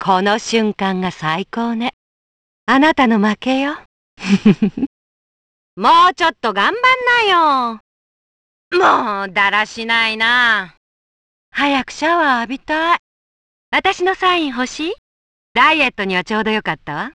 この瞬間が最高ね。あなたの負けよ。もうちょっと頑張んなよ。もうだらしないな。早くシャワー浴びたい。私のサイン欲しい？ダイエットにはちょうどよかったわ。